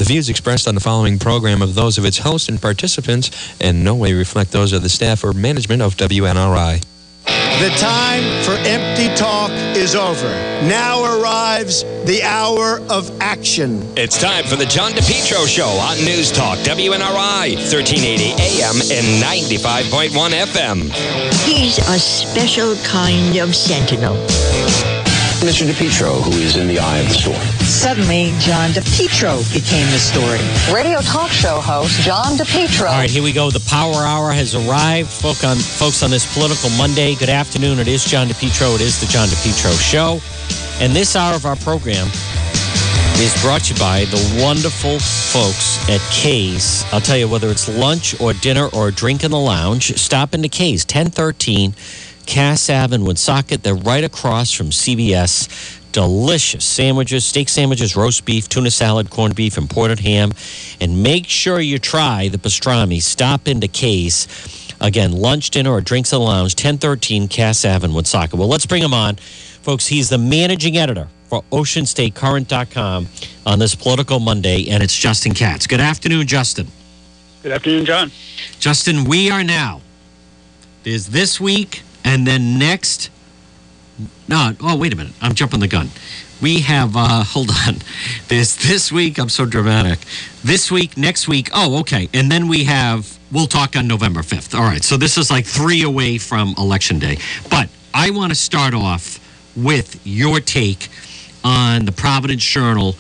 views expressed on the following program are those of its hosts and participants and no way reflect those of the staff or management of WNRI. The time for empty talk is over. Now arrives the hour of action. It's time for the John DePietro Show on News Talk, WNRI, 1380 AM and 95.1 FM. He's a special kind of sentinel. Mr. DePietro, who is in the eye of the storm. Suddenly, John DePietro became the story. Radio talk show host John DePietro. All right, here we go. The Power Hour has arrived. Folks, on this political Monday, good afternoon. It is John DePietro. It is the John DePietro Show. And this hour of our program is brought to you by the wonderful folks at Kay's. I'll tell you, whether it's lunch or dinner or a drink in the lounge, stop into Kay's, 1013 Cass Ave in Woonsocket. They're right across from CBS. Delicious sandwiches, steak sandwiches, roast beef, tuna salad, corned beef, imported ham. And make sure you try the pastrami. Stop into Kay's. Again, lunch, dinner, or drinks in the lounge, 1013 Cass Ave in Woonsocket. Well, let's bring him on. Folks, he's the managing editor for OceanStateCurrent.com on this political Monday, and it's Justin Katz. Good afternoon, Justin. Good afternoon, John. Justin, we are now. There's this week, and then next. No, oh, wait a minute. I'm jumping the gun. We have, hold on. There's this week. I'm so dramatic. This week, next week. Oh, okay. And then we'll talk on November 5th. All right. So this is like 3 away from Election Day. But I want to start off with your take on the Providence Journal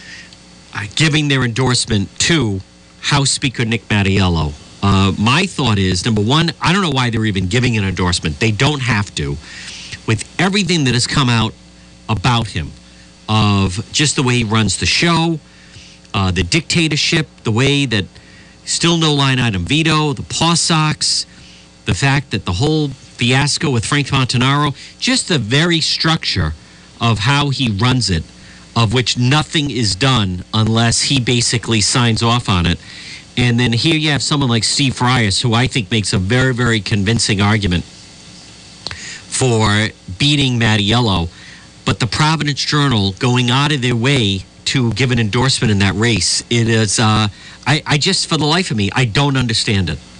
giving their endorsement to House Speaker Nick Mattiello. My thought is, number one, I don't know why they're even giving an endorsement. They don't have to. With everything that has come out about him, of just the way he runs the show, the dictatorship, the way that still no line item veto, the paw socks, the fact that the whole fiasco with Frank Montanaro, just the very structure of how he runs it, of which nothing is done unless he basically signs off on it. And then here you have someone like Steve Frias, who I think makes a very, very convincing argument for beating Mattiello. But the Providence Journal going out of their way to give an endorsement in that race, it is, I just, for the life of me, I don't understand it.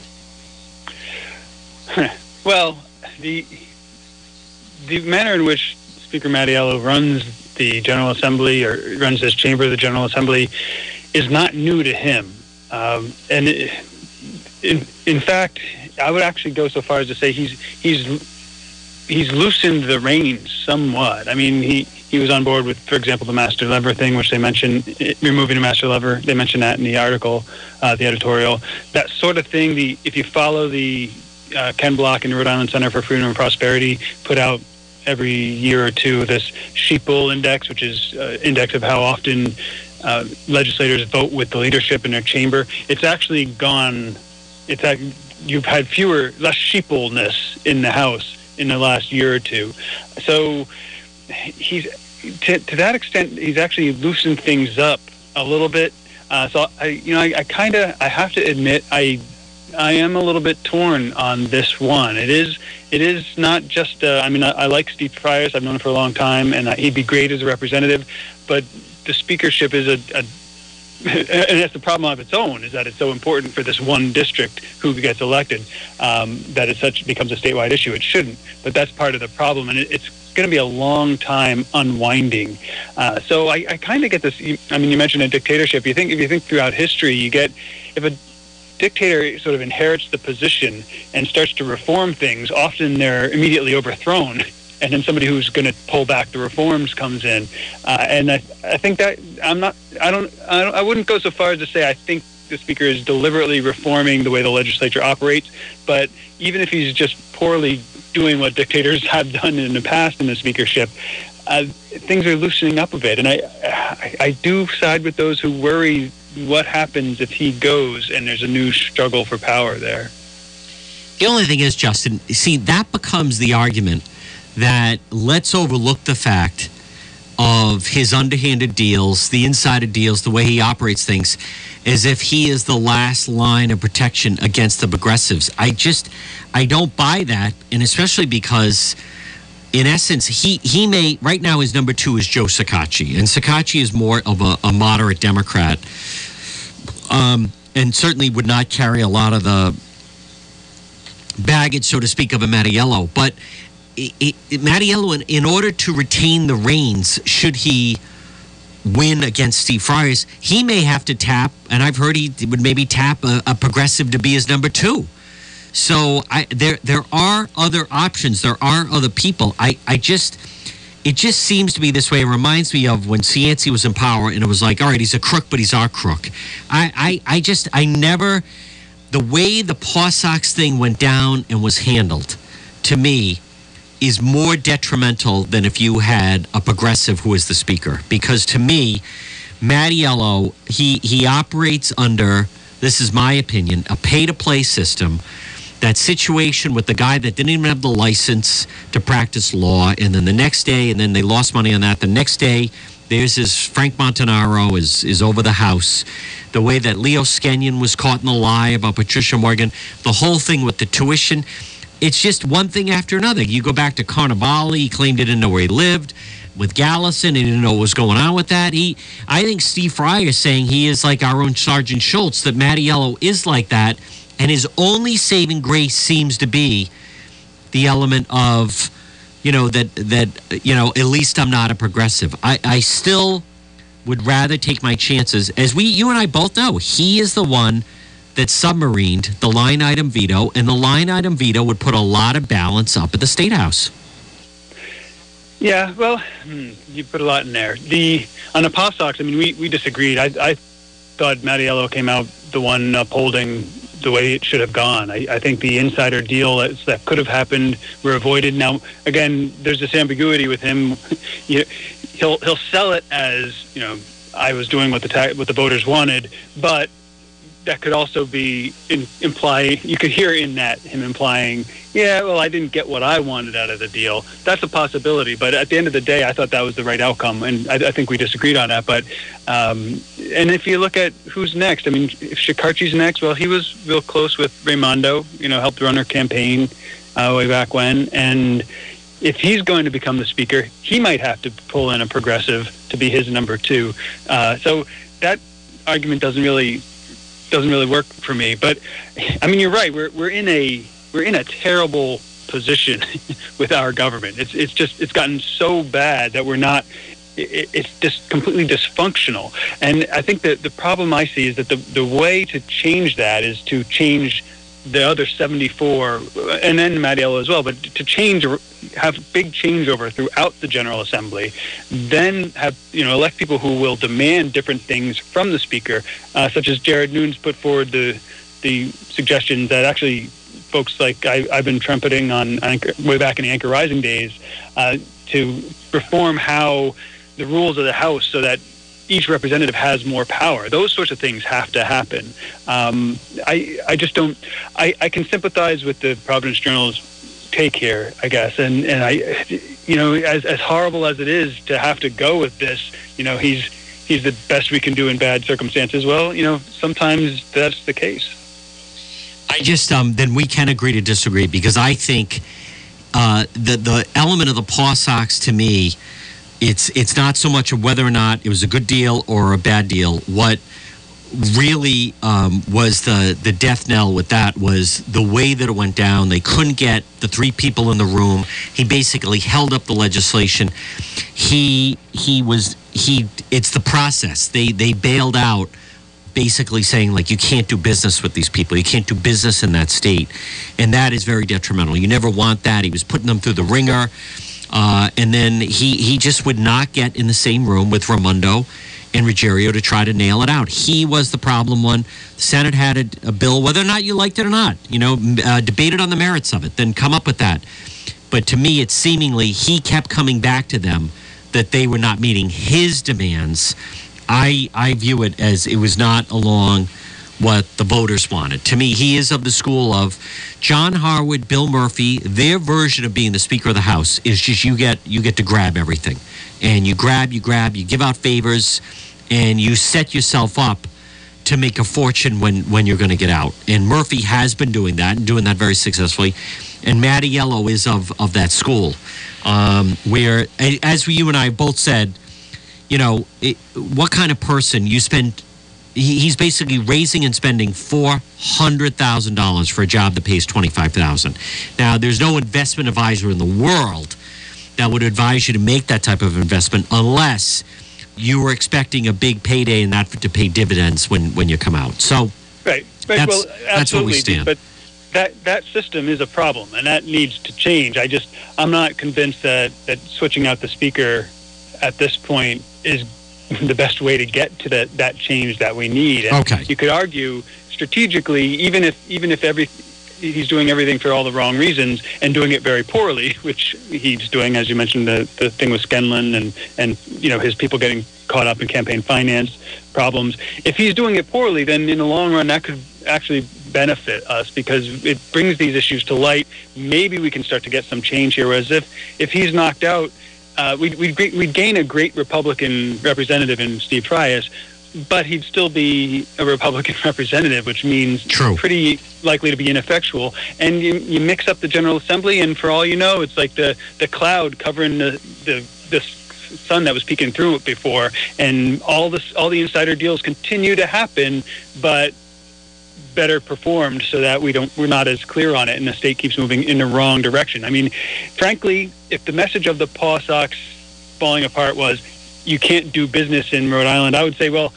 Well, the manner in which Speaker Mattiello runs the General Assembly, or runs his chamber of the General Assembly, is not new to him. In fact, I would actually go so far as to say he's loosened the reins somewhat. I mean, he was on board with, for example, the master lever thing, which they mentioned, removing a master lever. They mentioned that in the article, the editorial. That sort of thing, if you follow the Ken Block and the Rhode Island Center for Freedom and Prosperity put out every year or two this Sheeple Index, which is index of how often legislators vote with the leadership in their chamber. It's actually gone, you've had less sheepleness in the House in the last year or two. So he's, to that extent, he's actually loosened things up a little bit. So I have to admit, I am a little bit torn on this one. It is not just, I like Steve Frias. I've known him for a long time, and he'd be great as a representative, but the speakership is and that's the problem of its own, is that it's so important for this one district who gets elected, that it becomes a statewide issue. It shouldn't, but that's part of the problem, and it's going to be a long time unwinding. So I kind of get this. You mentioned a dictatorship. If you think throughout history, if a dictator sort of inherits the position and starts to reform things, often they're immediately overthrown. And then somebody who's going to pull back the reforms comes in, and I think that I wouldn't go so far as to say I think the speaker is deliberately reforming the way the legislature operates. But even if he's just poorly doing what dictators have done in the past in the speakership, things are loosening up a bit. And I do side with those who worry what happens if he goes and there's a new struggle for power there. The only thing is, Justin, see, that becomes the argument that let's overlook the fact of his underhanded deals, the insider deals, the way he operates things, as if he is the last line of protection against the progressives. I don't buy that, and especially because, in essence, he may, right now his number two is Joe Scacchi, and Scacchi is more of a moderate Democrat. and certainly would not carry a lot of the baggage, so to speak, of a Mattiello. But Mattiello, in order to retain the reins, should he win against Steve Friars, he may have to tap, and I've heard he would maybe tap a progressive to be his number two. So there are other options. There are other people. It just seems to be this way. It reminds me of when Cianci was in power, and it was like, all right, he's a crook, but he's our crook. I never, the way the Paw Sox thing went down and was handled, to me, is more detrimental than if you had a progressive who is the speaker. Because to me, Mattiello, he operates under, this is my opinion, a pay-to-play system. That situation with the guy that didn't even have the license to practice law, and then the next day, and then they lost money on that. The next day, there's this Frank Montanaro is over the house. The way that Leo Skenyon was caught in the lie about Patricia Morgan, the whole thing with the tuition, it's just one thing after another. You go back to Carnevale, he claimed he didn't know where he lived. With Gallison, he didn't know what was going on with that. I think Steve Fryer is saying he is like our own Sergeant Schultz, that Mattiello is like that. And his only saving grace seems to be the element of, at least I'm not a progressive. I still would rather take my chances. As you and I both know, he is the one that submarined the line item veto, and the line item veto would put a lot of balance up at the State House. Yeah, well, you put a lot in there. On the Paw Sox, I mean, we disagreed. I thought Mattiello came out the one upholding the way it should have gone. I think the insider deal that could have happened were avoided. Now, again, there's this ambiguity with him. He'll sell it as, I was doing what the voters wanted, but that could also be imply. You could hear in that him implying, yeah, well, I didn't get what I wanted out of the deal. That's a possibility, but at the end of the day, I thought that was the right outcome, and I think we disagreed on that. But and if you look at who's next, I mean, if Shekarchi's next, well, he was real close with Raimondo, helped run her campaign way back when, and if he's going to become the speaker, he might have to pull in a progressive to be his number two. So that argument doesn't really work for me. But I mean, you're right. We're in a terrible position with our government. It's gotten so bad that we're not. It's just completely dysfunctional. And I think that the problem I see is that the way to change that is to change the other 74, and then Mattiello as well, but to have big changeover throughout the General Assembly, then have, elect people who will demand different things from the Speaker, such as Jared Nunes put forward the suggestion that actually folks like I've been trumpeting on way back in the Anchor Rising days, to reform how the rules of the House so that each representative has more power. Those sorts of things have to happen. I just don't. I can sympathize with the Providence Journal's take here, I guess, and I, as horrible as it is to have to go with this, he's the best we can do in bad circumstances. Well, sometimes that's the case. I just then we can agree to disagree, because I think the element of the Paw Sox, to me, it's not so much of whether or not it was a good deal or a bad deal. What really was the death knell with that was the way that it went down. They couldn't get the three people in the room. He basically held up the legislation. It's the process. They bailed out, basically saying, like, you can't do business with these people. You can't do business in that state. And that is very detrimental. You never want that. He was putting them through the ringer. And then he just would not get in the same room with Raimondo and Ruggiero to try to nail it out. He was the problem one. The Senate had a bill, whether or not you liked it or not, debated on the merits of it, then come up with that. But to me, it's seemingly he kept coming back to them that they were not meeting his demands. I view it as it was not along what the voters wanted. To me, he is of the school of John Harwood, Bill Murphy. Their version of being the Speaker of the House is just you get to grab everything. And you grab, you give out favors, and you set yourself up to make a fortune when you're going to get out. And Murphy has been doing that, and doing that very successfully. And Mattiello is of that school, where, as you and I both said, what kind of person you spend he's basically raising and spending $400,000 for a job that pays $25,000. Now, there's no investment advisor in the world that would advise you to make that type of investment unless you were expecting a big payday and that to pay dividends when you come out. So right. That's, well, that's where we stand. But that system is a problem, and that needs to change. I'm not convinced that switching out the speaker at this point is the best way to get to that change that we need. And okay. You could argue strategically, even if he's doing everything for all the wrong reasons and doing it very poorly, which he's doing, as you mentioned, the thing with Scanlon and his people getting caught up in campaign finance problems. If he's doing it poorly, then in the long run, that could actually benefit us because it brings these issues to light. Maybe we can start to get some change here. Whereas if he's knocked out, we'd gain a great Republican representative in Steve Trias, but he'd still be a Republican representative, which means pretty likely to be ineffectual. And you mix up the General Assembly, and for all you know, it's like the cloud covering the sun that was peeking through it before, and all the insider deals continue to happen, but better performed so that we're not as clear on it, and the state keeps moving in the wrong direction. I mean, frankly, if the message of the Paw Sox falling apart was you can't do business in Rhode Island, I would say, well,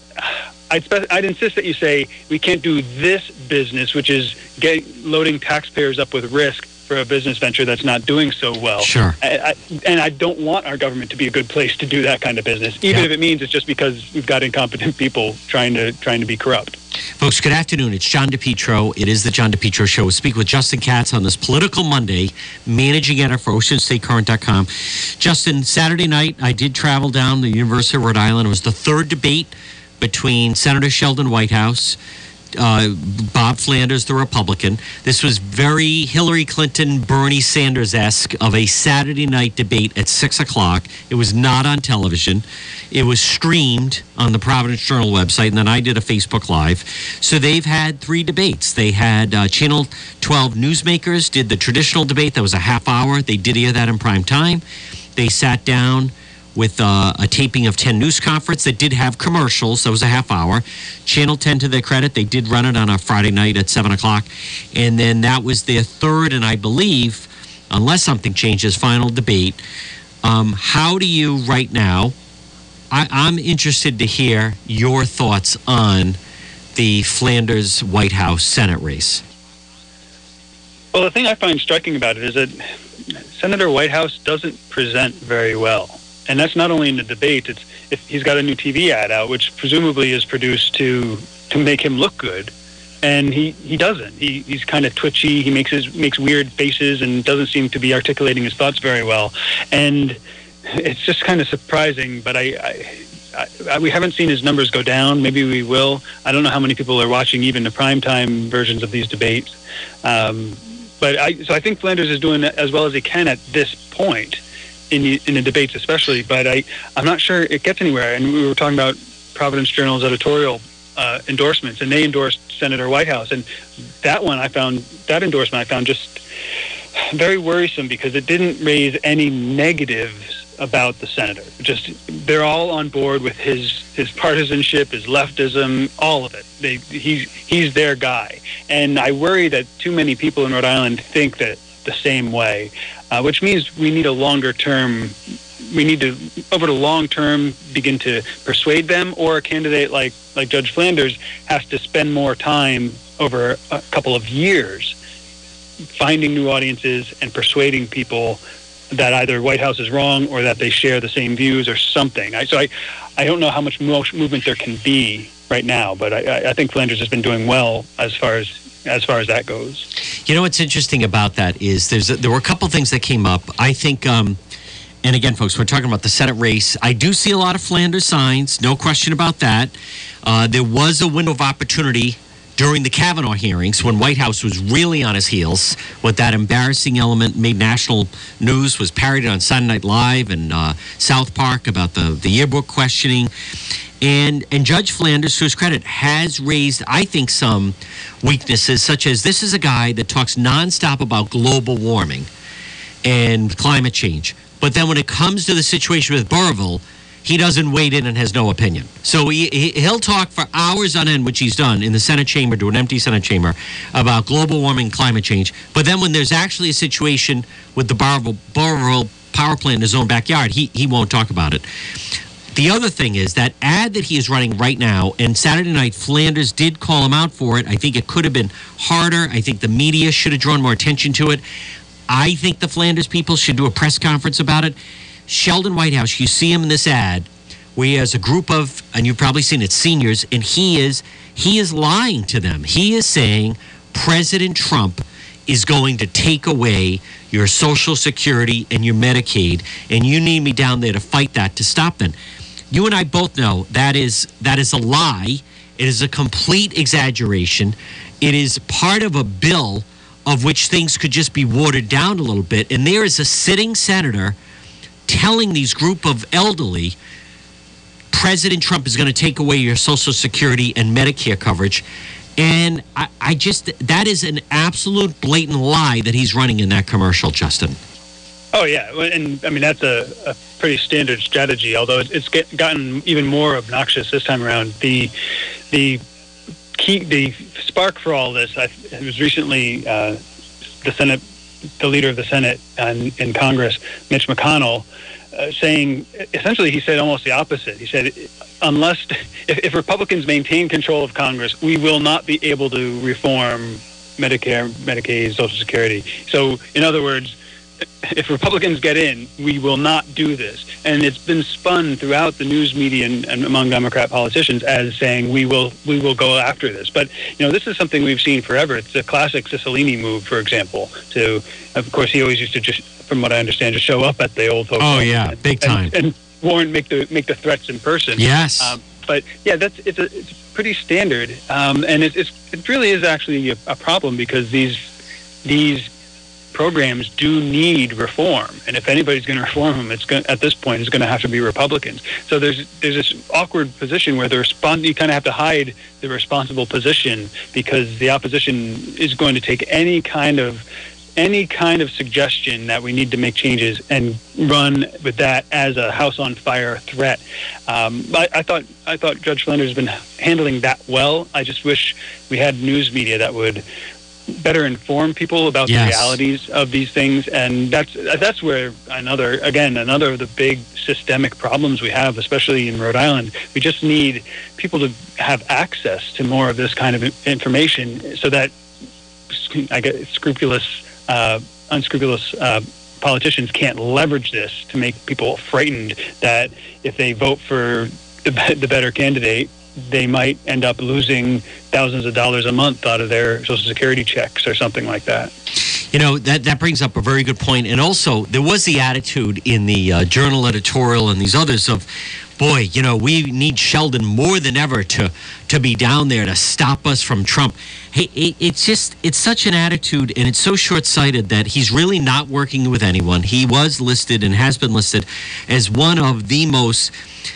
I'd insist that you say we can't do this business, which is loading taxpayers up with risk for a business venture that's not doing so well. Sure. And I don't want our government to be a good place to do that kind of business, even if it means it's just because we've got incompetent people trying to be corrupt. Folks, good afternoon. It's John DePietro. It is the John DePietro Show. We'll speak with Justin Katz on this political Monday, managing editor for OceanStateCurrent.com. Justin, Saturday night, I did travel down to the University of Rhode Island. It was the third debate between Senator Sheldon Whitehouse, Bob Flanders, the Republican. This was very Hillary Clinton, Bernie Sanders-esque of a Saturday night debate at 6 o'clock. It was not on television. It was streamed on the Providence Journal website, and then I did a Facebook Live. So they've had 3 debates. They had Channel 12 newsmakers did the traditional debate. That was a half hour. They did hear that in prime time. They sat down with a taping of 10 News Conference that did have commercials. That was a half hour. Channel 10, to their credit, they did run it on a Friday night at 7 o'clock. And then that was their third, and I believe, unless something changes, final debate. How do you, right now, I'm interested to hear your thoughts on the Flanders-White House Senate race. Well, the thing I find striking about it is that Senator Whitehouse doesn't present very well. And that's not only in the debate. It's if he's got a new TV ad out, which presumably is produced to make him look good, and he doesn't. He's kind of twitchy. He makes weird faces and doesn't seem to be articulating his thoughts very well. And it's just kind of surprising. But we haven't seen his numbers go down. Maybe we will. I don't know how many people are watching even the primetime versions of these debates. So I think Flanders is doing as well as he can at this point. In the debates especially, but I'm not sure it gets anywhere. And we were talking about Providence Journal's editorial endorsements, and they endorsed Senator Whitehouse. And that endorsement I found just very worrisome because it didn't raise any negatives about the senator. Just they're all on board with his partisanship, his leftism, all of it. He's their guy. And I worry that too many people in Rhode Island think that the same way. Which means we need over the long term, begin to persuade them, or a candidate like Judge Flanders has to spend more time over a couple of years finding new audiences and persuading people that either White House is wrong or that they share the same views or something. I don't know how much movement there can be right now, but I think Flanders has been doing well as far as that goes. You know what's interesting about that is there were a couple things that came up. I think, and again, folks, we're talking about the Senate race. I do see a lot of Flanders signs, no question about that. There was a window of opportunity during the Kavanaugh hearings when White House was really on his heels with that embarrassing element, made national news, was parodied on Saturday Night Live and South Park about the yearbook questioning. And Judge Flanders, to his credit, has raised, I think, some weaknesses, such as this is a guy that talks nonstop about global warming and climate change. But then when it comes to the situation with Burrville, he doesn't wade in and has no opinion. So he'll talk for hours on end, which he's done in the Senate chamber, to an empty Senate chamber, about global warming, climate change. But then when there's actually a situation with the Barberville power plant in his own backyard, he won't talk about it. The other thing is that ad that he is running right now, and Saturday night Flanders did call him out for it. I think it could have been harder. I think the media should have drawn more attention to it. I think the Flanders people should do a press conference about it. Sheldon Whitehouse, you see him in this ad where he has a group of, and you've probably seen it, seniors, and he is lying to them. He is saying President Trump is going to take away your Social Security and your Medicaid, and you need me down there to fight that, to stop them. You and I both know that is a lie. It is a complete exaggeration. It is part of a bill of which things could just be watered down a little bit. And there is a sitting senator telling these group of elderly, President Trump is going to take away your Social Security and Medicare coverage. And I just, that is an absolute blatant lie that he's running in that commercial, Justin. Oh, yeah. And I mean, that's a pretty standard strategy, although it's gotten even more obnoxious this time around. The spark for all this, it was recently the leader of the Senate in Congress, Mitch McConnell, saying, essentially he said almost the opposite. He said, if Republicans maintain control of Congress, we will not be able to reform Medicare, Medicaid, Social Security. So, in other words, if Republicans get in, we will not do this. And it's been spun throughout the news media and among Democrat politicians as saying we will go after this. But this is something we've seen forever. It's a classic Cicilline move, for example. Of course, he always used to just, from what I understand, just show up at the old folks. Oh yeah, big time. And warn, make the threats in person. Yes. But yeah, it's pretty standard, and it really is actually a problem because these programs do need reform, and if anybody's going to reform them, at this point it's going to have to be Republicans. So there's this awkward position where you kind of have to hide the responsible position because the opposition is going to take any kind of suggestion that we need to make changes and run with that as a house on fire threat. I thought Judge Flanders has been handling that well. I just wish we had news media that would better inform people about the realities of these things, and that's where another of the big systemic problems we have, especially in Rhode Island. We just need people to have access to more of this kind of information, so that unscrupulous politicians can't leverage this to make people frightened that if they vote for the better candidate, they might end up losing thousands of dollars a month out of their Social Security checks or something like that. That brings up a very good point. And also, there was the attitude in the Journal editorial and these others of, boy, we need Sheldon more than ever to be down there to stop us from Trump. Hey, it's such an attitude, and it's so short-sighted that he's really not working with anyone. He was listed and has been listed as one of the most...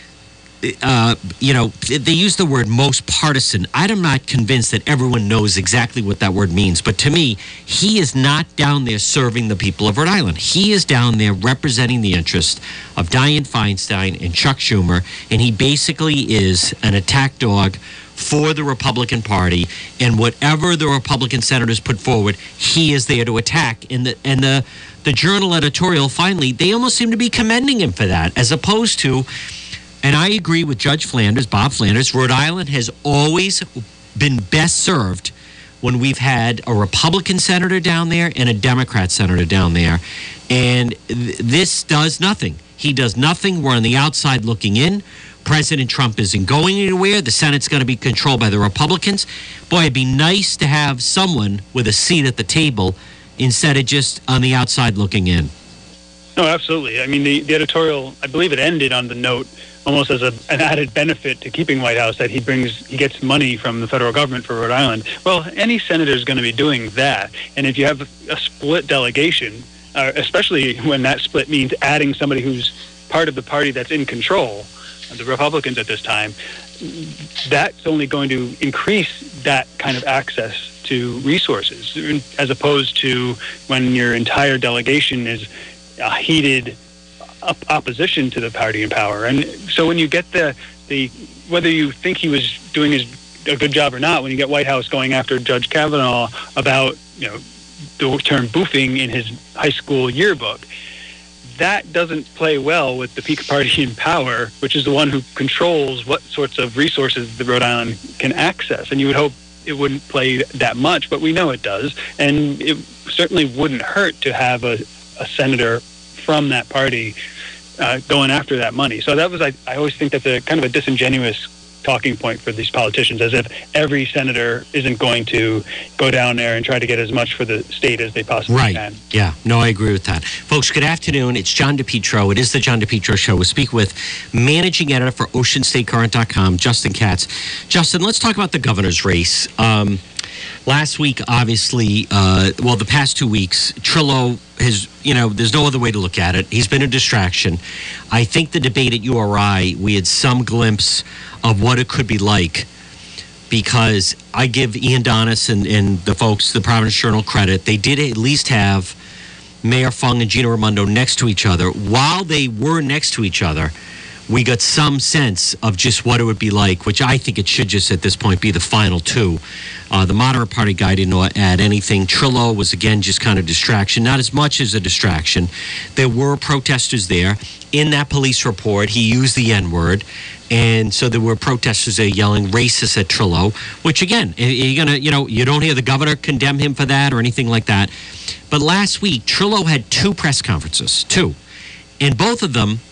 they use the word most partisan. I'm not convinced that everyone knows exactly what that word means. But to me, he is not down there serving the people of Rhode Island. He is down there representing the interest of Dianne Feinstein and Chuck Schumer. And he basically is an attack dog for the Republican Party. And whatever the Republican senators put forward, he is there to attack. And the Journal editorial, finally, they almost seem to be commending him for that, as opposed to... And I agree with Judge Flanders, Bob Flanders. Rhode Island has always been best served when we've had a Republican senator down there and a Democrat senator down there. And this does nothing. He does nothing. We're on the outside looking in. President Trump isn't going anywhere. The Senate's going to be controlled by the Republicans. Boy, it'd be nice to have someone with a seat at the table instead of just on the outside looking in. No, absolutely. I mean, the editorial, I believe it ended on the note almost as an added benefit to keeping Whitehouse that he gets money from the federal government for Rhode Island. Well, any senator is going to be doing that. And if you have a split delegation, especially when that split means adding somebody who's part of the party that's in control, the Republicans at this time, that's only going to increase that kind of access to resources, as opposed to when your entire delegation is a heated opposition to the party in power. And so when you get the whether you think he was doing a good job or not, when you get White House going after Judge Kavanaugh about the term boofing in his high school yearbook, that doesn't play well with the peak party in power, which is the one who controls what sorts of resources the Rhode Island can access. And you would hope it wouldn't play that much, but we know it does. And it certainly wouldn't hurt to have a senator from that party going after that money. So that was, I always think that's a kind of a disingenuous talking point for these politicians, as if every senator isn't going to go down there and try to get as much for the state as they possibly can. Yeah, no, I agree with that. Folks, good afternoon. It's John DePietro. It is the John DePietro Show. We'll speak with managing editor for OceanStateCurrent.com, Justin Katz. Justin, let's talk about the governor's race. Last week, obviously, the past 2 weeks, Trillo has, there's no other way to look at it. He's been a distraction. I think the debate at URI, we had some glimpse of what it could be like, because I give Ian Donis and the folks, the Providence Journal, credit. They did at least have Mayor Fung and Gina Raimondo next to each other. While they were next to each other, we got some sense of just what it would be like, which I think it should just at this point be the final two. The moderate party guy didn't add anything. Trillo was, again, just kind of distraction, not as much as a distraction. There were protesters there. In that police report, he used the N-word. And so there were protesters there yelling racist at Trillo, which, again, you're gonna, you don't hear the governor condemn him for that or anything like that. But last week, Trillo had 2 press conferences, 2. And both of them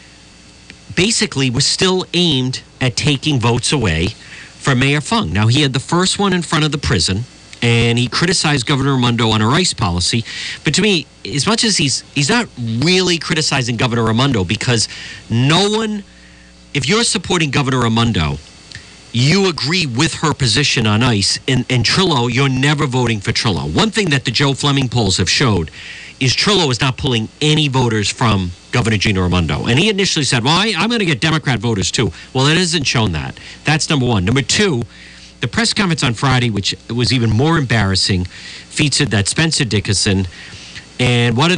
basically was still aimed at taking votes away from Mayor Fung. Now, he had the first one in front of the prison, and he criticized Governor Raimondo on her ICE policy. But to me, as much as he's not really criticizing Governor Raimondo, because no one, if you're supporting Governor Raimondo, you agree with her position on ICE, and Trillo, you're never voting for Trillo. One thing that the Joe Fleming polls have showed is Trillo is not pulling any voters from Governor Gina Raimondo. And he initially said, well, I'm going to get Democrat voters too. Well, it hasn't shown that. That's number one. Number two, the press conference on Friday, which was even more embarrassing, featured that Spencer Dickinson. And what do?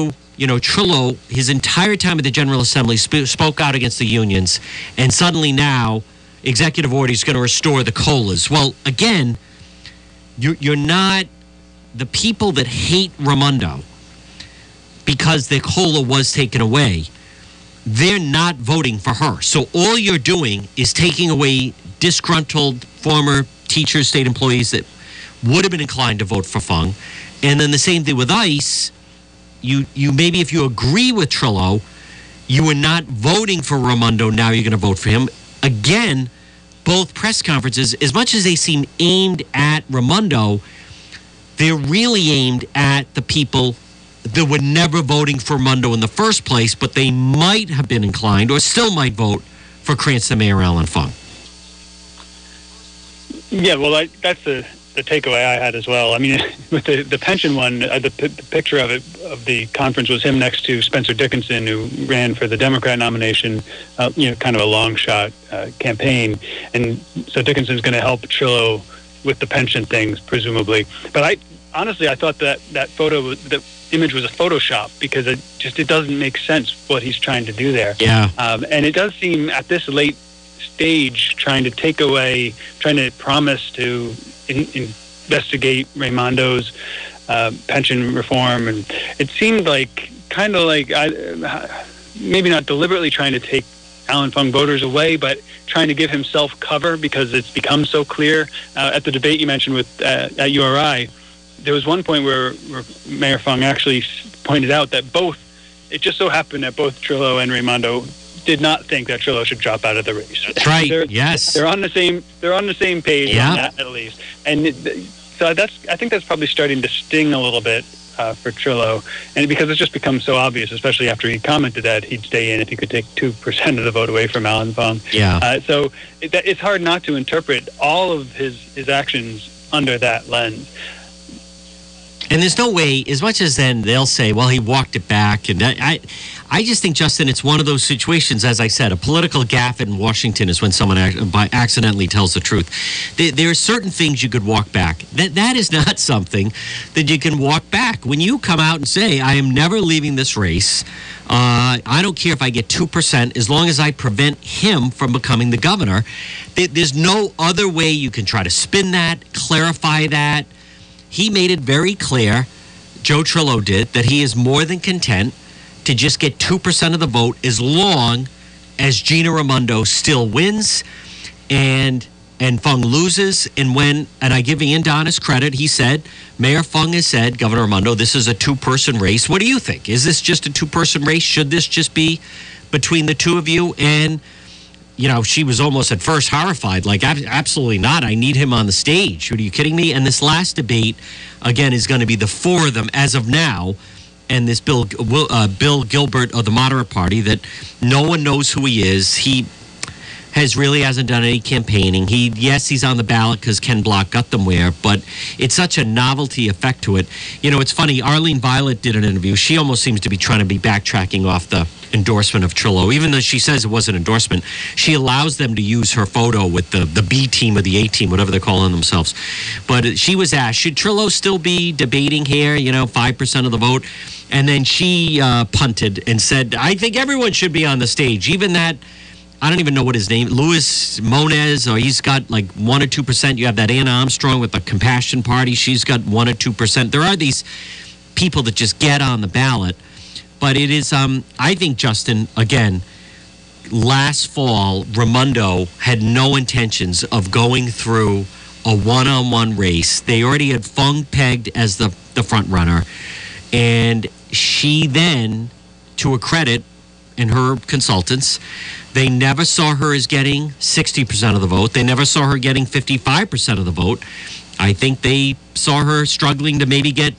Trillo, his entire time at the General Assembly, spoke out against the unions. And suddenly now, executive order is going to restore the COLAs. Well, again, you're not the people that hate Raimondo because the COLA was taken away. They're not voting for her. So all you're doing is taking away disgruntled former teachers, state employees that would have been inclined to vote for Fung. And then the same thing with ICE. You maybe if you agree with Trillo, you were not voting for Raimondo, now you're going to vote for him. Again, both press conferences, as much as they seem aimed at Raimondo, they're really aimed at the people that were never voting for Raimondo in the first place, but they might have been inclined or still might vote for Cranston Mayor Alan Fung. Yeah, well, that's the takeaway I had as well. I mean, with the pension one, the picture of the conference was him next to Spencer Dickinson, who ran for the Democrat nomination, kind of a long shot campaign. And so Dickinson's going to help Trillo with the pension things, presumably. But I thought that photo, the image was a Photoshop, because it doesn't make sense what he's trying to do there. Yeah. And it does seem at this late stage trying to promise to investigate Raimondo's pension reform, and it seemed like maybe not deliberately trying to take Alan Fung voters away, but trying to give himself cover because it's become so clear. At the debate you mentioned at URI, there was one point where Mayor Fung actually pointed out that it just so happened that both Trillo and Raimondo did not think that Trillo should drop out of the race. That's right. Yes, they're on the same page on that, at least. And so I think that's probably starting to sting a little bit for Trillo, and because it's just become so obvious, especially after he commented that he'd stay in if he could take 2% of the vote away from Alan Fung. Yeah. So it's hard not to interpret all of his actions under that lens. And there's no way, as much as then they'll say, well, he walked it back. And I just think, Justin, it's one of those situations, as I said, a political gaffe in Washington is when someone accidentally tells the truth. There are certain things you could walk back. That is not something that you can walk back. When you come out and say, I am never leaving this race, I don't care if I get 2%, as long as I prevent him from becoming the governor, there's no other way you can try to spin that, clarify that. He made it very clear, Joe Trillo did, that he is more than content to just get 2% of the vote as long as Gina Raimondo still wins and Fung loses. And I give Ian Donnis credit, he said, Mayor Fung has said, Governor Raimondo, this is a two-person race. What do you think? Is this just a two-person race? Should this just be between the two of you? And she was almost at first horrified, like, absolutely not. I need him on the stage. Are you kidding me? And this last debate, again, is going to be the four of them as of now. And this Bill Gilbert of the Moderate Party, that no one knows who he is. He hasn't done any campaigning. He's on the ballot because Ken Block got them where, but it's such a novelty effect to it. It's funny. Arlene Violet did an interview. She almost seems to be trying to be backtracking off the endorsement of Trillo, even though she says it was an endorsement. She allows them to use her photo with the B team or the A team, whatever they're calling themselves. But she was asked, should Trillo still be debating here, 5% of the vote? And then she punted and said, I think everyone should be on the stage, even that, I don't even know what his name, Luis Moniz, or he's got like 1 or 2%. You have that Anna Armstrong with the Compassion Party. She's got 1 or 2%. There are these people that just get on the ballot. But it is, I think, Justin, again, last fall, Raimondo had no intentions of going through a one-on-one race. They already had Fung pegged as the front runner. And she then, to her credit, and her consultants, they never saw her as getting 60% of the vote. They never saw her getting 55% of the vote. I think they saw her struggling to maybe get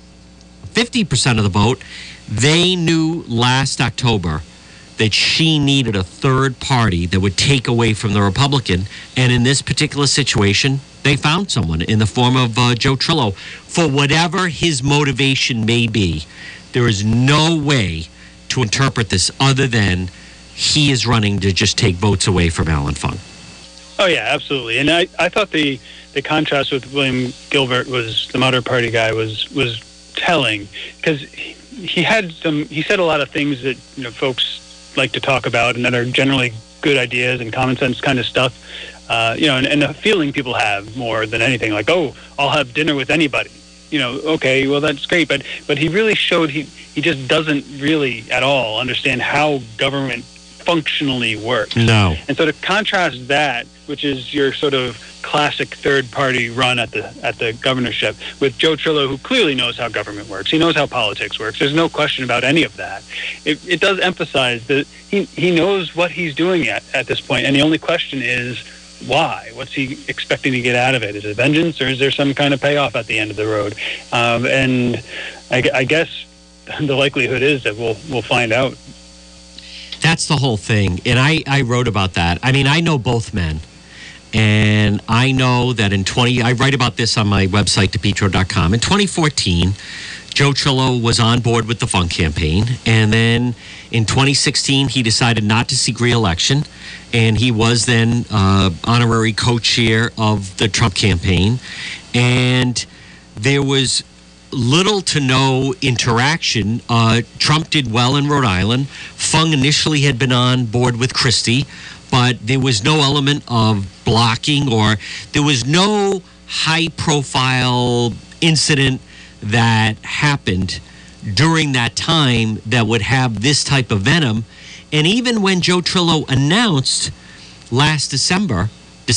50% of the vote. They knew last October that she needed a third party that would take away from the Republican. And in this particular situation, they found someone in the form of Joe Trillo. For whatever his motivation may be, there is no way to interpret this other than he is running to just take votes away from Alan Fung. Oh, yeah, absolutely. And I thought the contrast with William Gilbert, was the Moderate Party guy, was telling, because he said a lot of things that folks like to talk about and that are generally good ideas and common sense kind of stuff. And the feeling people have more than anything, like, oh, I'll have dinner with anybody. Okay, well, that's great. But he really showed he just doesn't really at all understand how government functionally works. No. And so to contrast that, which is your sort of classic third-party run at the governorship, with Joe Trillo, who clearly knows how government works. He knows how politics works. There's no question about any of that. It does emphasize that he knows what he's doing at this point, and the only question is, why? What's he expecting to get out of it? Is it vengeance, or is there some kind of payoff at the end of the road? And I guess the likelihood is that we'll find out. That's the whole thing. And I wrote about that. I mean, I know both men. And I know that I write about this on my website, DePietro.com. In 2014, Joe Trillo was on board with the Fung campaign. And then in 2016, he decided not to seek re-election. And he was then honorary co-chair of the Trump campaign. And there was little to no interaction. Trump did well in Rhode Island. Fung initially had been on board with Christie, but there was no element of blocking, or there was no high-profile incident that happened during that time that would have this type of venom. And even when Joe Trillo announced last December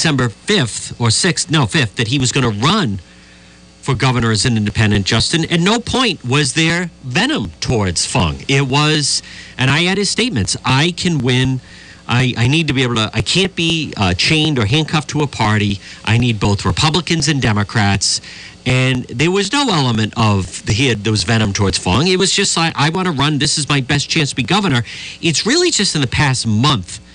5th or 6th, no, 5th, that he was going to run for governor as an independent, Justin, at no point was there venom towards Fung. It was, and I had his statements, I can win. I need to be able to, I can't be chained or handcuffed to a party. I need both Republicans and Democrats. And there was no element of there was venom towards Fung. It was just like, I want to run. This is my best chance to be governor. It's really just in the past month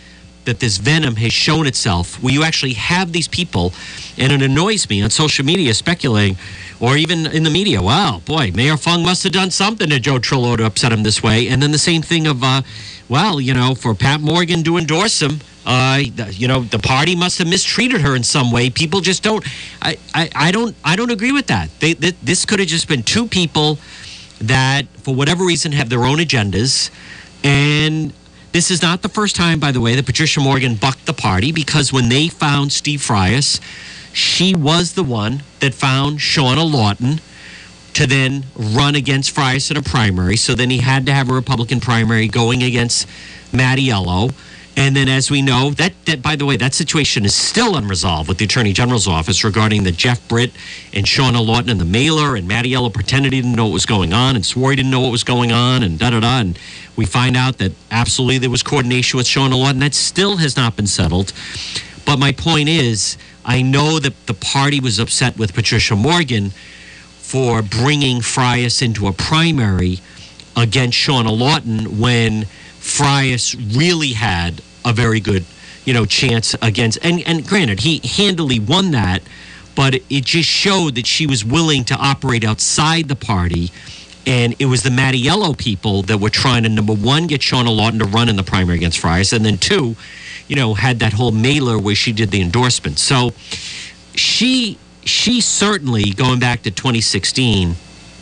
that this venom has shown itself, where you actually have these people, and it annoys me on social media speculating, or even in the media, wow, boy, Mayor Fung must have done something to Joe Trillo to upset him this way. And then the same thing of, for Pat Morgan to endorse him, the party must have mistreated her in some way. People just don't. I don't agree with that. This could have just been two people that, for whatever reason, have their own agendas. And this is not the first time, by the way, that Patricia Morgan bucked the party, because when they found Steve Frias, she was the one that found Shauna Lawton to then run against Frias in a primary. So then he had to have a Republican primary going against Mattiello. And then, as we know, that by the way, that situation is still unresolved with the Attorney General's office regarding the Jeff Britt and Shauna Lawton and the mailer, and Mattiello pretended he didn't know what was going on and swore he didn't know what was going on, and da-da-da. And we find out that absolutely there was coordination with Shauna Lawton. That still has not been settled. But my point is, I know that the party was upset with Patricia Morgan for bringing Frias into a primary against Shauna Lawton when Frias really had a very good, chance against, and granted, he handily won that, but it just showed that she was willing to operate outside the party, and it was the Mattiello people that were trying to, number one, get Shauna Lawton to run in the primary against Frias, and then two, had that whole mailer where she did the endorsement. So she certainly, going back to 2016,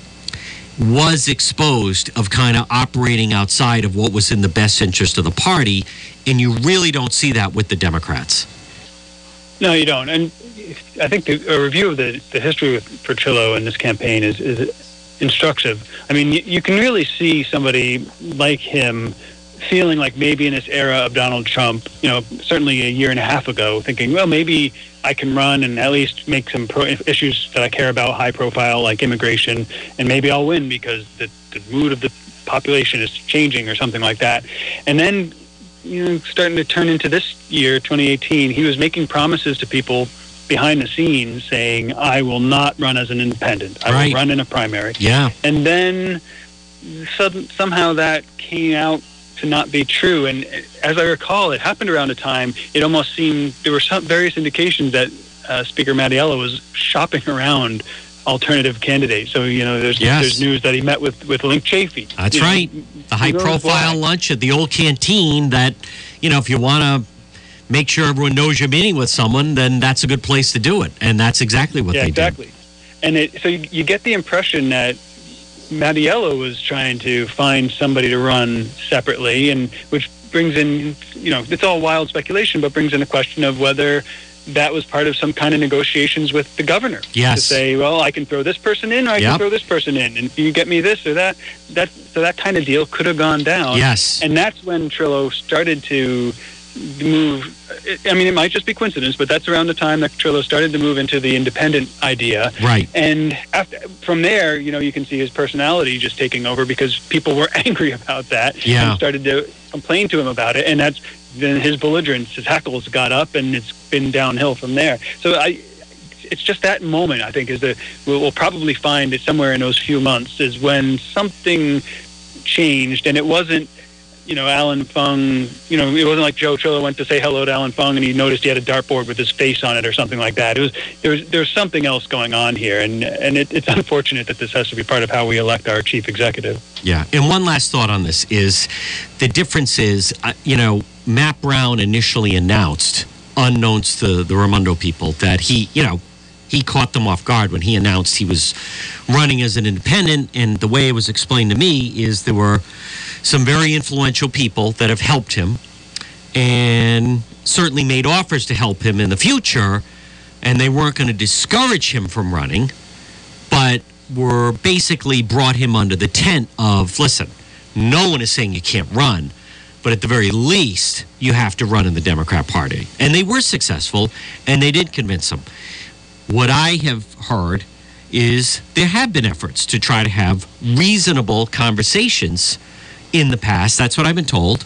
was exposed of kind of operating outside of what was in the best interest of the party, and you really don't see that with the Democrats. No, you don't. And I think a review of the history with Petrillo in this campaign is instructive. I mean, you can really see somebody like him feeling like maybe in this era of Donald Trump, certainly a year and a half ago, thinking, well, maybe I can run and at least make some issues that I care about, high profile, like immigration, and maybe I'll win because the mood of the population is changing or something like that. And then, starting to turn into this year, 2018, he was making promises to people behind the scenes saying, I will not run as an independent. I will run in a primary. Yeah. And then somehow that came out to not be true. And as I recall, it happened around a time, it almost seemed there were some various indications that Speaker Mattiello was shopping around alternative candidates. So, there's news that he met with Link Chafee. That's right. The high-profile lunch at the old canteen that, if you want to make sure everyone knows you're meeting with someone, then that's a good place to do it. And that's exactly what they did. And so you get the impression that Mattiello was trying to find somebody to run separately, and which brings in, it's all wild speculation, but brings in a question of whether that was part of some kind of negotiations with the governor. Yes. To say, well, I can throw this person in, or I can throw this person in, and you get me this or that. So that kind of deal could have gone down. Yes. And that's when Trillo started to move. I mean, it might just be coincidence, but that's around the time that Trillo started to move into the independent idea. Right. And from there, you can see his personality just taking over because people were angry about that. Yeah. And started to complain to him about it. And then his belligerence, his hackles got up, and it's been downhill from there. So it's just that moment, I think, we'll probably find it somewhere in those few months is when something changed, and it wasn't, Alan Fung, it wasn't like Joe Trillo went to say hello to Alan Fung and he noticed he had a dartboard with his face on it or something like that. There's something else going on here, and it's unfortunate that this has to be part of how we elect our chief executive. Yeah, and one last thought on this is the difference is, Matt Brown initially announced, unknowns to the Raimondo people, that he caught them off guard when he announced he was running as an independent, and the way it was explained to me is there were some very influential people that have helped him and certainly made offers to help him in the future, and they weren't going to discourage him from running, but were basically brought him under the tent of, listen, no one is saying you can't run, but at the very least, you have to run in the Democrat Party. And they were successful, and they did convince him. What I have heard is there have been efforts to try to have reasonable conversations in the past. That's what I've been told,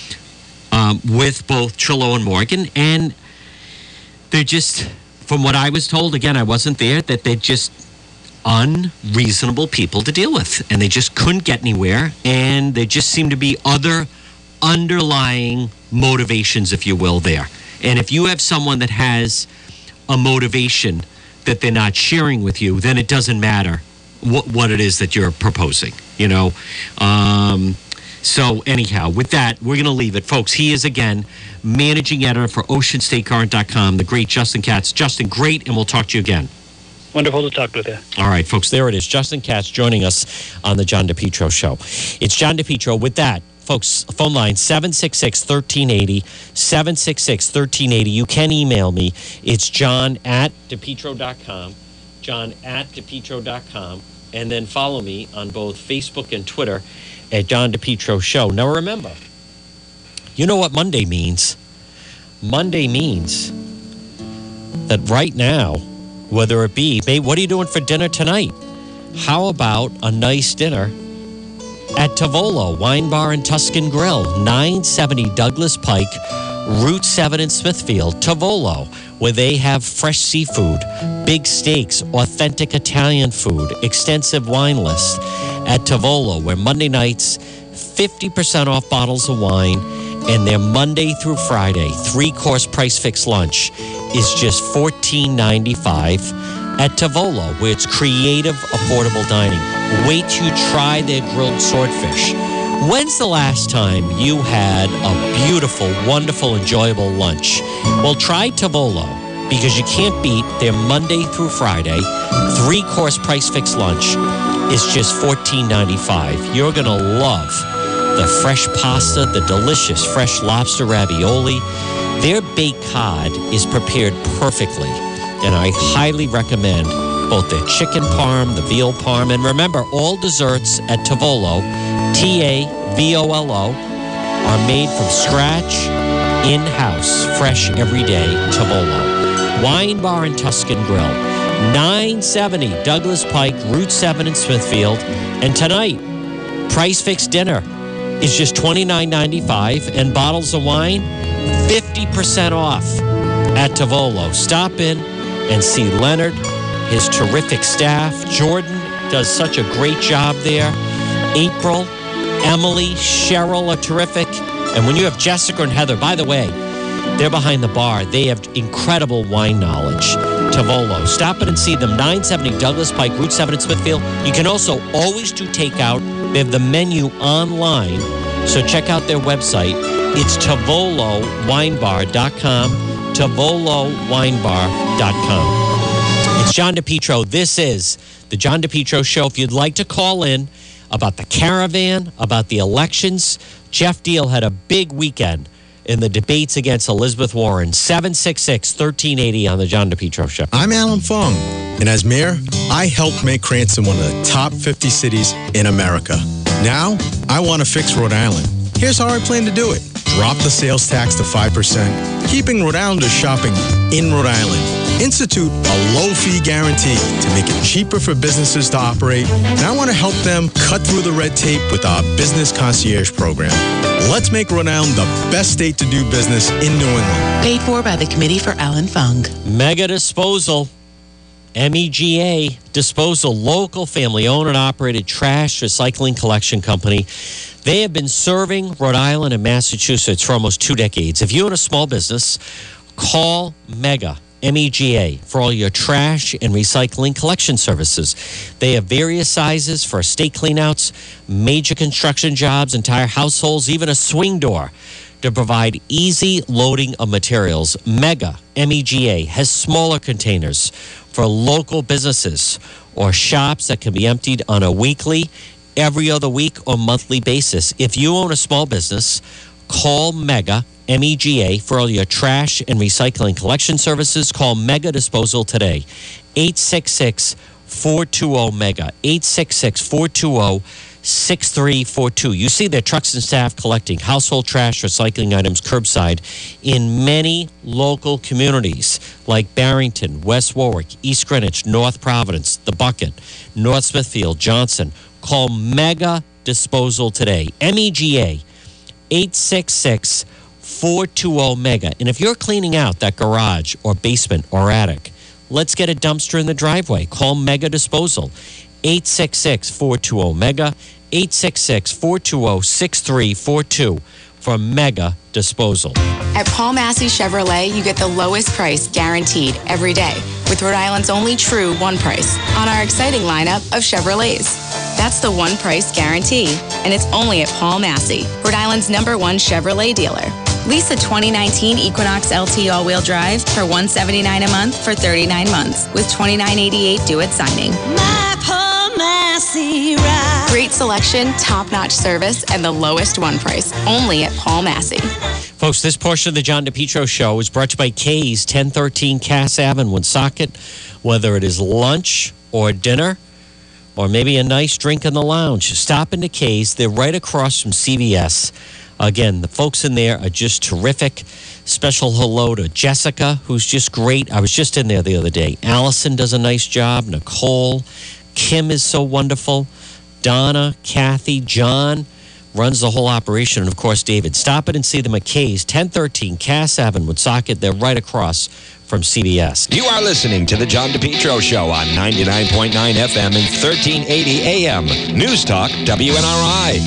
with both Trillo and Morgan. And they're just, from what I was told, again, I wasn't there, that they're just unreasonable people to deal with. And they just couldn't get anywhere. And there just seemed to be other underlying motivations, if you will, there. And if you have someone that has a motivation that they're not sharing with you, then it doesn't matter what it is that you're proposing, you know. So anyhow, with that, we're going to leave it. Folks, he is, again, managing editor for OceanStateCurrent.com, the great Justin Katz. Justin, great, and we'll talk to you again. Wonderful to talk with you. All right, folks, there it is. Justin Katz joining us on the John DePietro Show. It's John DePietro. With that, folks, phone line 766-1380, 766-1380. You can email me. It's john@depetro.com, john@depetro.com, and then follow me on both Facebook and Twitter at John DePietro Show. Now, remember, you know what Monday means. Monday means that right now, whether it be, what are you doing for dinner tonight? How about a nice dinner at Tavolo Wine Bar and Tuscan Grill, 970 Douglas Pike, Route 7 in Smithfield. Tavolo, where they have fresh seafood, big steaks, authentic Italian food, extensive wine list. At Tavolo, where Monday nights, 50% off bottles of wine, and their Monday through Friday 3-course price fix lunch is just $14.95 at Tavolo, where it's creative, affordable dining. Wait till you try their grilled swordfish. When's the last time you had a beautiful, wonderful, enjoyable lunch? Well, try Tavolo, because you can't beat their Monday through Friday 3-course price fix lunch is just $14.95. You're going to love the fresh pasta, the delicious fresh lobster ravioli. Their baked cod is prepared perfectly, and I highly recommend both their chicken parm, the veal parm, and remember, all desserts at Tavolo, Tavolo, are made from scratch, in-house, fresh every day. Tavolo. Wine Bar and Tuscan Grill, 970 Douglas Pike, Route 7 in Smithfield. And tonight, price fix dinner is just $29.95, and bottles of wine, 50% off at Tavolo. Stop in and see Leonard, his terrific staff. Jordan does such a great job there. April, Emily, Cheryl are terrific. And when you have Jessica and Heather, by the way, they're behind the bar. They have incredible wine knowledge. Tavolo. Stop in and see them. 970 Douglas Pike, Route 7 in Smithfield. You can also always do takeout. They have the menu online, so check out their website. It's TavoloWineBar.com, TavoloWineBar.com. It's John DePietro. This is the John DePietro Show. If you'd like to call in about the caravan, about the elections, Jeff Deal had a big weekend in the debates against Elizabeth Warren. 766-1380 on the John DePietro Show. I'm Alan Fung, and as mayor, I helped make Cranston one of the top 50 cities in America. Now, I want to fix Rhode Island. Here's how I plan to do it. Drop the sales tax to 5%, keeping Rhode Islanders shopping in Rhode Island. Institute a low-fee guarantee to make it cheaper for businesses to operate. And I want to help them cut through the red tape with our Business Concierge program. Let's make Rhode Island the best state to do business in New England. Paid for by the Committee for Alan Fung. Mega Disposal, MEGA Disposal, local family-owned and operated trash recycling collection company. They have been serving Rhode Island and Massachusetts for almost 2 decades. If you own a small business, call MEGA, MEGA, for all your trash and recycling collection services. They have various sizes for estate cleanouts, major construction jobs, entire households, even a swing door to provide easy loading of materials. MEGA, MEGA, has smaller containers for local businesses or shops that can be emptied on a weekly, every other week, or monthly basis. If you own a small business, call MEGA, MEGA, for all your trash and recycling collection services. Call Mega Disposal today. 866-420-MEGA. 866-420-6342. You see their trucks and staff collecting household trash, recycling items curbside in many local communities like Barrington, West Warwick, East Greenwich, North Providence, The Bucket, North Smithfield, Johnson. Call Mega Disposal today. MEGA, 866-420-MEGA. And if you're cleaning out that garage or basement or attic, let's get a dumpster in the driveway. Call Mega Disposal. 866-420-MEGA. 866-420-6342. for mega disposal. At Paul Massey Chevrolet, you get the lowest price guaranteed every day with Rhode Island's only true one price on our exciting lineup of Chevrolets. That's the one price guarantee, and it's only at Paul Massey, Rhode Island's #1 Chevrolet dealer. Lease a 2019 Equinox LT all-wheel drive for $179 a month for 39 months with $29.88 due at signing. My Paul Massey ride. Great selection, top-notch service, and the lowest one price, only at Paul Massey. Folks, this portion of the John DePietro Show is brought to you by Kay's 1013 Cass Ave in Woonsocket. Whether it is lunch or dinner or maybe a nice drink in the lounge, stop into Kay's. They're right across from CVS. Again, the folks in there are just terrific. Special hello to Jessica, who's just great. I was just in there the other day. Allison does a nice job. Nicole. Kim is so wonderful. Donna, Kathy, John runs the whole operation. And, of course, David. Stop it and see them at Kay's, 1013 Cass Ave in Woonsocket. They're right across from CBS. You are listening to The John DePietro Show on 99.9 FM and 1380 AM. News Talk, WNRI.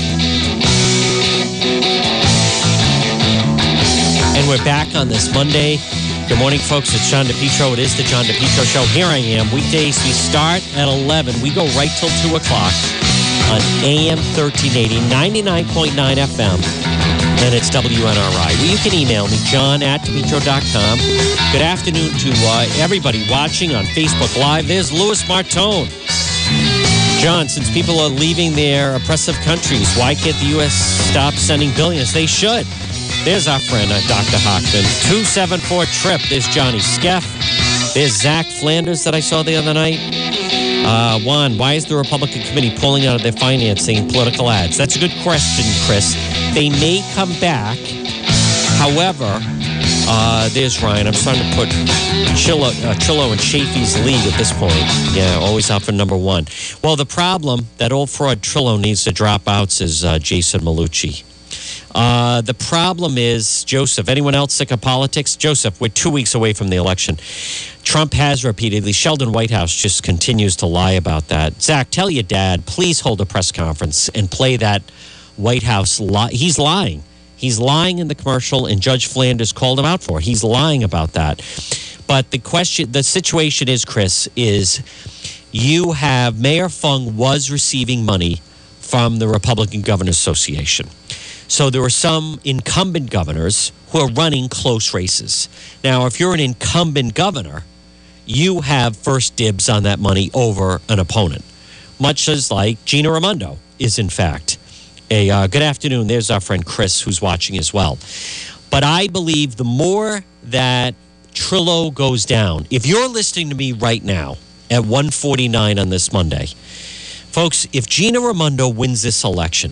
And we're back on this Monday. Good morning, folks. It's John DePietro. It is the John DePietro Show. Here I am. Weekdays, we start at 11. We go right till 2 o'clock on AM 1380, 99.9 FM. And it's WNRI. Well, you can email me, john@DePietro.com. Good afternoon to everybody watching on Facebook Live. There's Louis Martone. John, since people are leaving their oppressive countries, why can't the U.S. stop sending billions? They should. There's our friend, Dr. Hochman. 274-TRIP. There's Johnny Skeff. There's Zach Flanders that I saw the other night. Juan, why is the Republican committee pulling out of their financing political ads? That's a good question, Chris. They may come back. However, there's Ryan. I'm starting to put Chillo in Chafee's league at this point. Yeah, always out for number one. Well, the problem, that old fraud Trillo needs to drop out, says Jason Malucci. The problem is, Joseph, anyone else sick of politics? Joseph, we're 2 weeks away from the election. Trump has repeatedly, Sheldon Whitehouse just continues to lie about that. Zach, tell your dad, please hold a press conference and play that Whitehouse lie. He's lying. He's lying in the commercial, and Judge Flanders called him out for it. He's lying about that. But the situation is, Chris, is you have Mayor Fung was receiving money from the Republican Governors Association. So there are some incumbent governors who are running close races. Now, if you're an incumbent governor, you have first dibs on that money over an opponent, much as like Gina Raimondo is, in fact. Good afternoon. There's our friend Chris, who's watching as well. But I believe the more that Trillo goes down, if you're listening to me right now at 1:49 on this Monday, folks, if Gina Raimondo wins this election,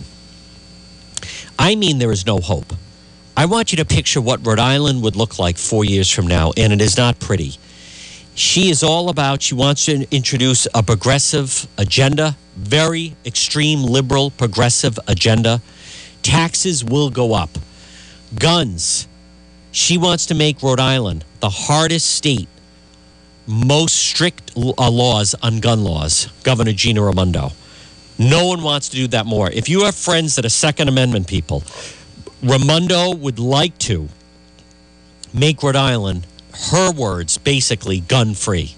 I mean, there is no hope. I want you to picture what Rhode Island would look like 4 years from now, and it is not pretty. She is all about, she wants to introduce a progressive agenda, very extreme liberal progressive agenda. Taxes will go up. Guns. She wants to make Rhode Island the hardest state, most strict laws on gun laws, Governor Gina Raimondo. No one wants to do that more. If you have friends that are Second Amendment people, Raimondo would like to make Rhode Island, her words, basically gun-free,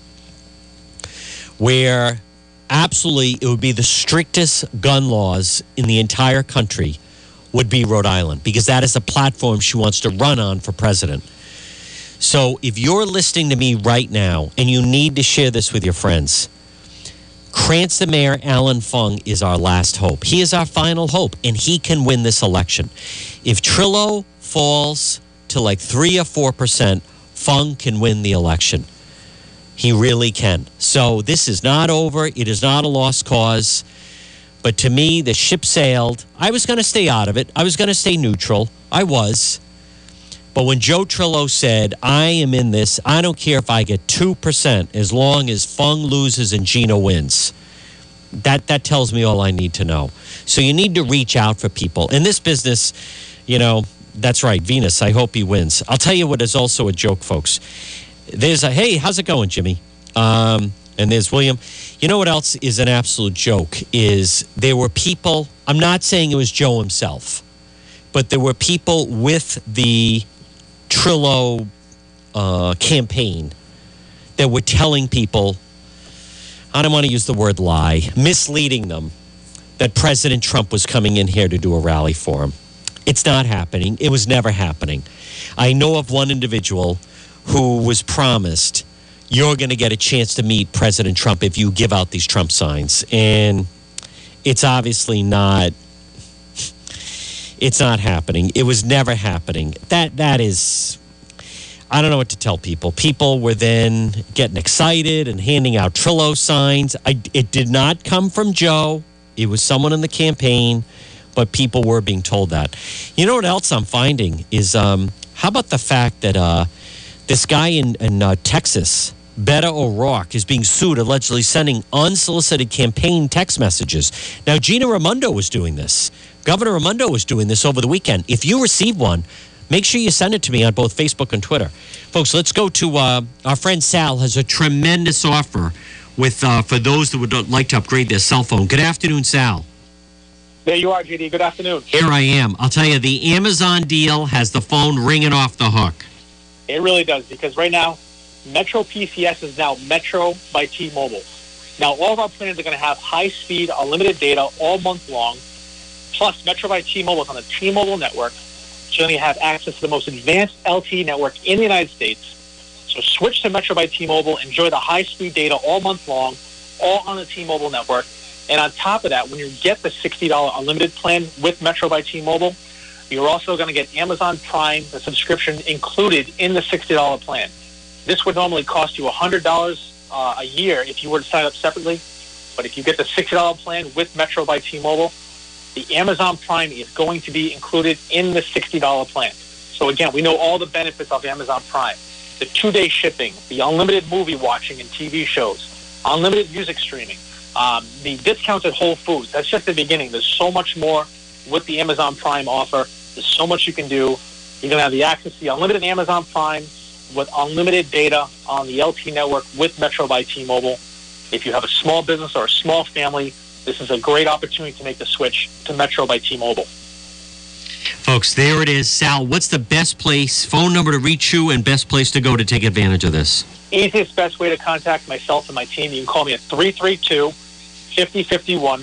where absolutely it would be the strictest gun laws in the entire country would be Rhode Island, because that is the platform she wants to run on for president. So if you're listening to me right now and you need to share this with your friends, Cranston Mayor Alan Fung is our last hope. He is our final hope, and he can win this election. If Trillo falls to like 3 or 4%, Fung can win the election. He really can. So this is not over. It is not a lost cause. But to me, the ship sailed. I was going to stay out of it. I was going to stay neutral. I was. But when Joe Trillo said, I am in this, I don't care if I get 2% as long as Fung loses and Gina wins. That tells me all I need to know. So you need to reach out for people. In this business, you know, that's right, Venus, I hope he wins. I'll tell you what is also a joke, folks. There's a, hey, how's it going, Jimmy? And there's William. You know what else is an absolute joke is there were people, I'm not saying it was Joe himself, but there were people with the Trillo campaign that were telling people, I don't want to use the word lie, misleading them that President Trump was coming in here to do a rally for him. It's not happening. It was never happening. I know of one individual who was promised, you're going to get a chance to meet President Trump if you give out these Trump signs. And it's obviously not, it's not happening. It was never happening. That is, I don't know what to tell people. People were then getting excited and handing out Trillo signs. It did not come from Joe. It was someone in the campaign, but people were being told that. You know what else I'm finding is, how about the fact that this guy in Texas, Beto O'Rourke, is being sued, allegedly sending unsolicited campaign text messages. Now, Gina Raimondo was doing this. Governor Raimondo was doing this over the weekend. If you receive one, make sure you send it to me on both Facebook and Twitter. Folks, let's go to our friend Sal has a tremendous offer with for those that would like to upgrade their cell phone. Good afternoon, Sal. There you are, JD. Good afternoon. Here I am. I'll tell you, the Amazon deal has the phone ringing off the hook. It really does, because right now, Metro PCS is now Metro by T-Mobile. Now, all of our plans are going to have high-speed, unlimited data all month long. Plus, Metro by T-Mobile is on the T-Mobile network. So you're going to have access to the most advanced LTE network in the United States. So switch to Metro by T-Mobile. Enjoy the high-speed data all month long, all on the T-Mobile network. And on top of that, when you get the $60 unlimited plan with Metro by T-Mobile, you're also going to get Amazon Prime, the subscription included in the $60 plan. This would normally cost you $100 a year if you were to sign up separately. But if you get the $60 plan with Metro by T-Mobile, the Amazon Prime is going to be included in the $60 plan. So again, we know all the benefits of Amazon Prime. The 2-day shipping, the unlimited movie watching and TV shows, unlimited music streaming, the discounts at Whole Foods. That's just the beginning. There's so much more with the Amazon Prime offer. There's so much you can do. You're going to have the access to the unlimited Amazon Prime with unlimited data on the LTE network with Metro by T-Mobile. If you have a small business or a small family, this is a great opportunity to make the switch to Metro by T-Mobile. Folks, there it is. Sal, what's the best place, phone number to reach you, and best place to go to take advantage of this? Easiest, best way to contact myself and my team, you can call me at 332-5051,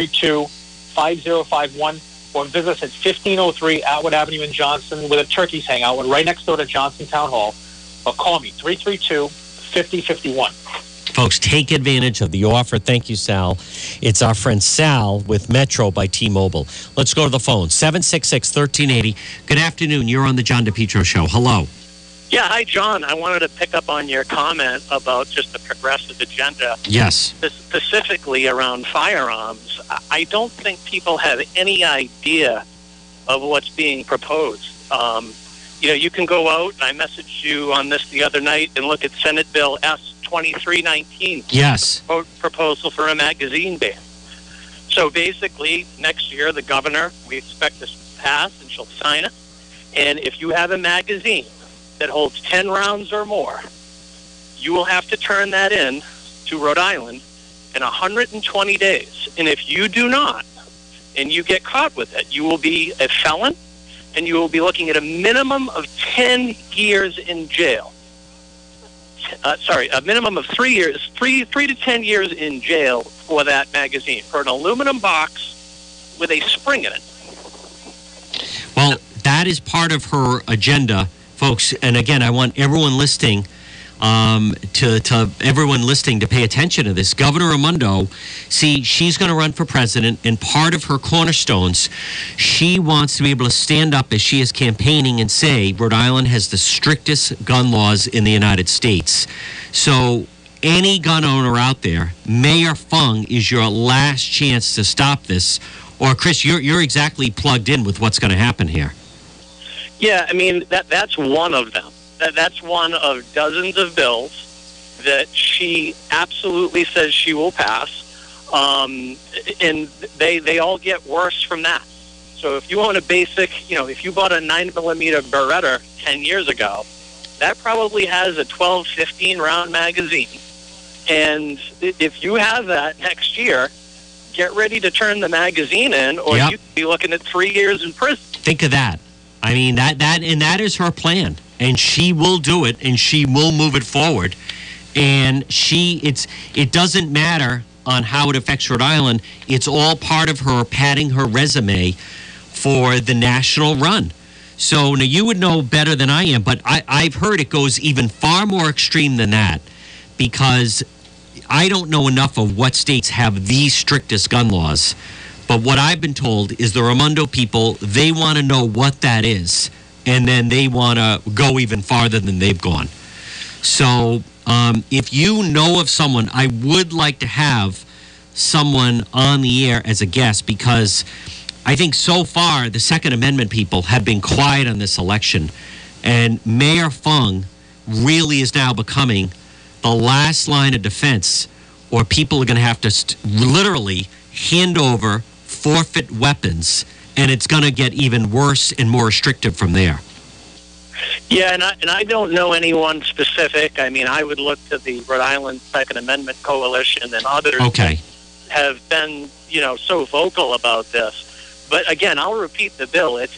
332-5051, or visit us at 1503 Atwood Avenue in Johnson, where the turkeys hang out. We're right next door to Johnson Town Hall. Or call me, 332-5051. Folks, take advantage of the offer. Thank you, Sal. It's our friend Sal with Metro by T-Mobile. Let's go to the phone, 766-1380. Good afternoon. You're on the John DePietro Show. Hello. Yeah, hi, John. I wanted to pick up on your comment about just the progressive agenda. Yes. Specifically around firearms. I don't think people have any idea of what's being proposed. You can go out, and I messaged you on this the other night, and look at Senate Bill S-2319. Yes. Proposal for a magazine ban. So basically, next year, the governor, we expect this to pass, and she'll sign it. And if you have a magazine that holds 10 rounds or more, you will have to turn that in to Rhode Island in 120 days. And if you do not, and you get caught with it, you will be a felon, and you will be looking at a minimum of 10 years in jail. A minimum of 3 years, 3 to 10 years in jail for that magazine, for an aluminum box with a spring in it. Well, that is part of her agenda, folks. And again, I want everyone listening to pay attention to this. Governor Raimondo, see, she's going to run for president, and part of her cornerstones, she wants to be able to stand up as she is campaigning and say Rhode Island has the strictest gun laws in the United States. So any gun owner out there, Mayor Fung is your last chance to stop this. Or Chris, you're exactly plugged in with what's going to happen here. Yeah, I mean, that's one of them. That's one of dozens of bills that she absolutely says she will pass. And they all get worse from that. So if you own a basic, if you bought a 9mm Beretta 10 years ago, that probably has a 12, 15 round magazine. And if you have that next year, get ready to turn the magazine in, or you could be looking at 3 years in prison. Think of that. I mean, that is her plan, and she will do it, and she will move it forward. And it doesn't matter on how it affects Rhode Island. It's all part of her padding her resume for the national run. So now you would know better than I am, but I've heard it goes even far more extreme than that, because I don't know enough of what states have the strictest gun laws. But what I've been told is the Raimondo people, they want to know what that is, and then they want to go even farther than they've gone. So if you know of someone, I would like to have someone on the air as a guest, because I think so far the Second Amendment people have been quiet on this election, and Mayor Fung really is now becoming the last line of defense, or people are going to have to literally hand over, forfeit weapons, and it's going to get even worse and more restrictive from there. Yeah, and I don't know anyone specific. I mean, I would look to the Rhode Island Second Amendment Coalition and others that have been, so vocal about this. But again, I'll repeat the bill. It's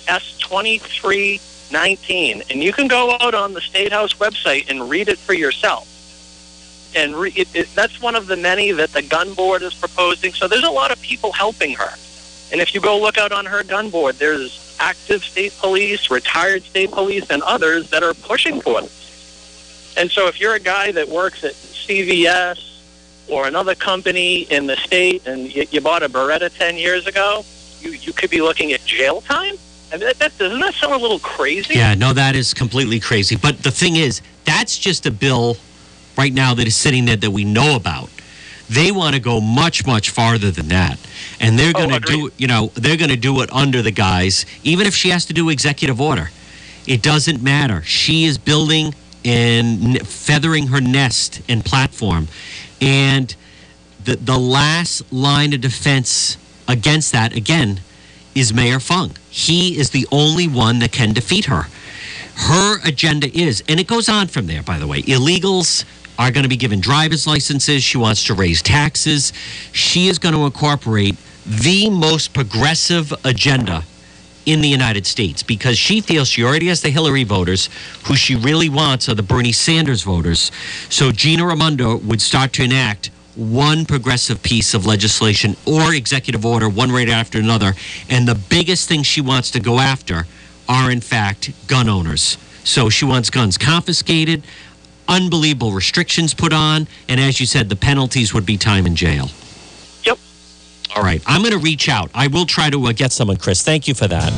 S2319, and you can go out on the State House website and read it for yourself. And that's one of the many that the gun board is proposing. So there's a lot of people helping her. And if you go look out on her gun board, there's active state police, retired state police, and others that are pushing for this. And so if you're a guy that works at CVS or another company in the state and you bought a Beretta 10 years ago, you could be looking at jail time? I mean, doesn't that sound a little crazy? Yeah, no, that is completely crazy. But the thing is, that's just a bill right now that is sitting there that we know about. They want to go much, much farther than that. And they're going to do, they're going to do it under the guise, even if she has to do executive order. It doesn't matter. She is building and feathering her nest and platform. And the last line of defense against that, again, is Mayor Fung. He is the only one that can defeat her. Her agenda is, and it goes on from there, by the way, illegals are going to be given driver's licenses. She wants to raise taxes. She is going to incorporate the most progressive agenda in the United States, because she feels she already has the Hillary voters. Who she really wants are the Bernie Sanders voters. So Gina Raimondo would start to enact one progressive piece of legislation or executive order, one right after another. And the biggest thing she wants to go after are, in fact, gun owners. So she wants guns confiscated, unbelievable restrictions put on, and as you said, the penalties would be time in jail. Yep. All right, I'm going to reach out. I will try to get someone, Chris. Thank you for that.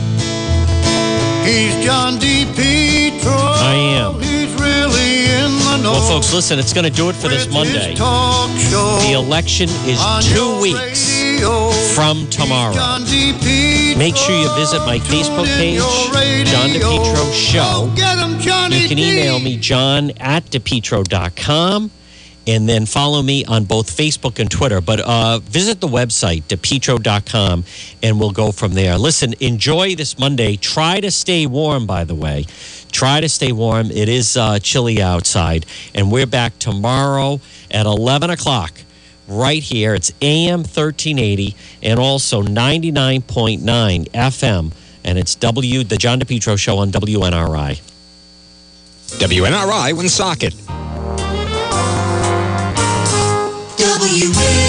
He's John DePietro. I am. He's really in the know. Well, folks, listen, it's going to do it for this Monday. The election is 2 weeks from tomorrow. Make sure you visit my Facebook page, John DePietro Show. You can email me, john@depetro.com, and then follow me on both Facebook and Twitter. But visit the website, depetro.com, and we'll go from there. Listen, enjoy this Monday. Try to stay warm, by the way. Try to stay warm. It is chilly outside, and we're back tomorrow at 11 o'clock. Right here. It's AM 1380 and also 99.9 FM. And it's the John DePietro Show on WNRI. WNRI Woonsocket. WNRI.